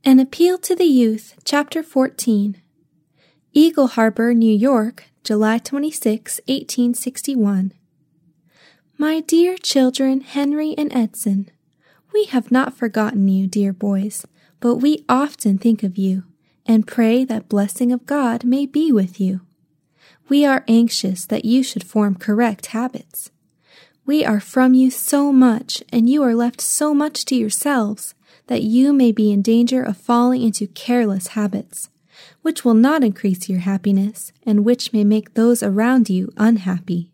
An Appeal to the Youth, Chapter 14. Eagle Harbor, New York, July 26, 1861. My dear children Henry and Edson, we have not forgotten you, dear boys, but we often think of you, and pray that blessing of God may be with you. We are anxious that you should form correct habits. We are from you so much, and you are left so much to yourselves, that you may be in danger of falling into careless habits, which will not increase your happiness, and which may make those around you unhappy.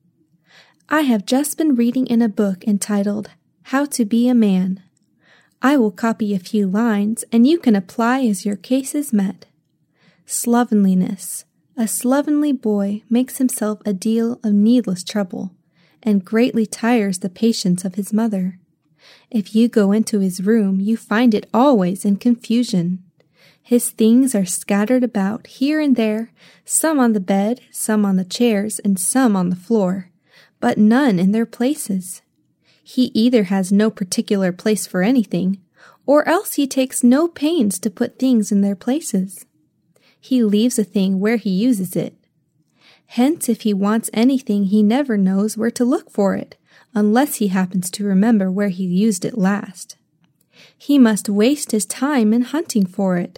I have just been reading in a book entitled, How to Be a Man. I will copy a few lines, and you can apply as your case is met. Slovenliness. A slovenly boy makes himself a deal of needless trouble, and greatly tires the patience of his mother. If you go into his room, you find it always in confusion. His things are scattered about here and there, some on the bed, some on the chairs, and some on the floor, but none in their places. He either has no particular place for anything, or else he takes no pains to put things in their places. He leaves a thing where he uses it. Hence, if he wants anything, he never knows where to look for it, unless he happens to remember where he used it last. He must waste his time in hunting for it.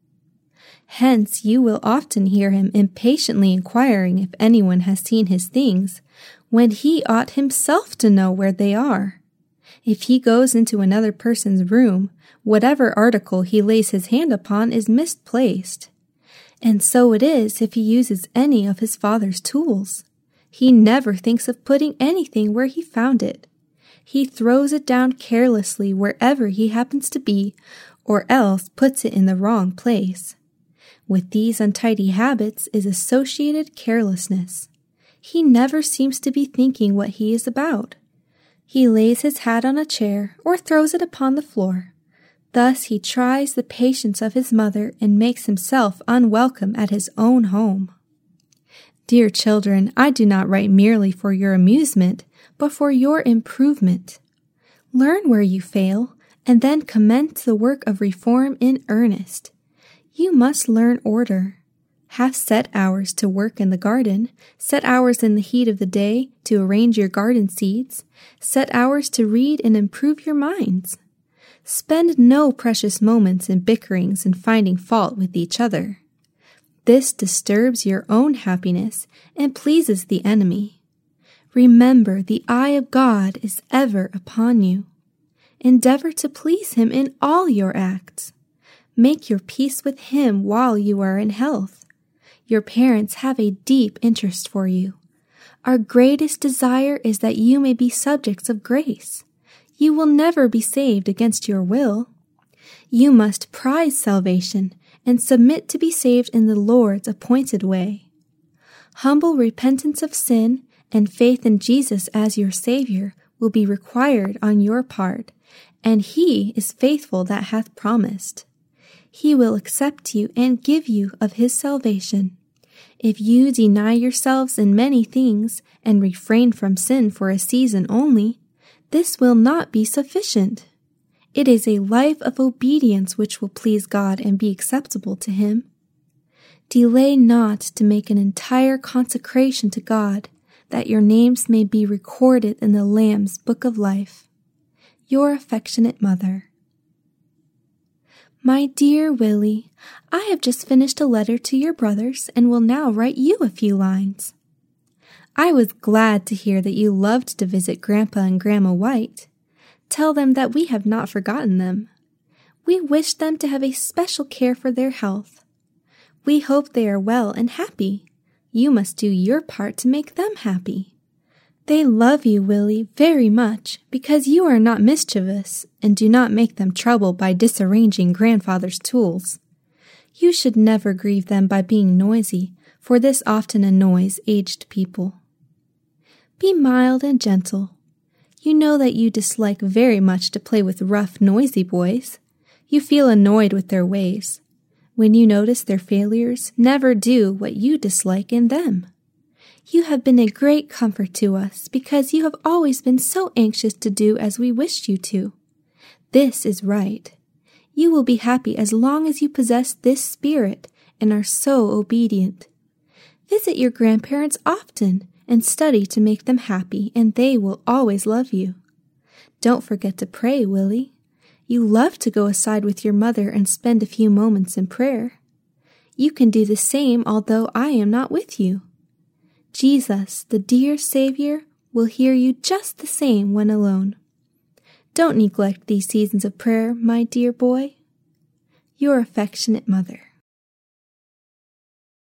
Hence, you will often hear him impatiently inquiring if anyone has seen his things, when he ought himself to know where they are. If he goes into another person's room, whatever article he lays his hand upon is misplaced. And so it is if he uses any of his father's tools. He never thinks of putting anything where he found it. He throws it down carelessly wherever he happens to be, or else puts it in the wrong place. With these untidy habits is associated carelessness. He never seems to be thinking what he is about. He lays his hat on a chair or throws it upon the floor. Thus he tries the patience of his mother and makes himself unwelcome at his own home. Dear children, I do not write merely for your amusement, but for your improvement. Learn where you fail, and then commence the work of reform in earnest. You must learn order. Have set hours to work in the garden, set hours in the heat of the day to arrange your garden seeds, set hours to read and improve your minds. Spend no precious moments in bickerings and finding fault with each other. This disturbs your own happiness and pleases the enemy. Remember, the eye of God is ever upon you. Endeavor to please him in all your acts. Make your peace with him while you are in health. Your parents have a deep interest for you. Our greatest desire is that you may be subjects of grace. You will never be saved against your will. You must prize salvation and submit to be saved in the Lord's appointed way. Humble repentance of sin and faith in Jesus as your Savior will be required on your part, and He is faithful that hath promised. He will accept you and give you of His salvation. If you deny yourselves in many things and refrain from sin for a season only, this will not be sufficient. It is a life of obedience which will please God and be acceptable to Him. Delay not to make an entire consecration to God, that your names may be recorded in the Lamb's Book of Life. Your affectionate mother. My dear Willie, I have just finished a letter to your brothers and will now write you a few lines. I was glad to hear that you loved to visit Grandpa and Grandma White. Tell them that we have not forgotten them. We wish them to have a special care for their health. We hope they are well and happy. You must do your part to make them happy. They love you, Willie, very much, because you are not mischievous and do not make them trouble by disarranging grandfather's tools. You should never grieve them by being noisy, for this often annoys aged people. Be mild and gentle. You know that you dislike very much to play with rough, noisy boys. You feel annoyed with their ways. When you notice their failures, never do what you dislike in them. You have been a great comfort to us because you have always been so anxious to do as we wished you to. This is right. You will be happy as long as you possess this spirit and are so obedient. Visit your grandparents often and study to make them happy, and they will always love you. Don't forget to pray, Willie. You love to go aside with your mother and spend a few moments in prayer. You can do the same although I am not with you. Jesus, the dear Savior, will hear you just the same when alone. Don't neglect these seasons of prayer, my dear boy. Your affectionate mother.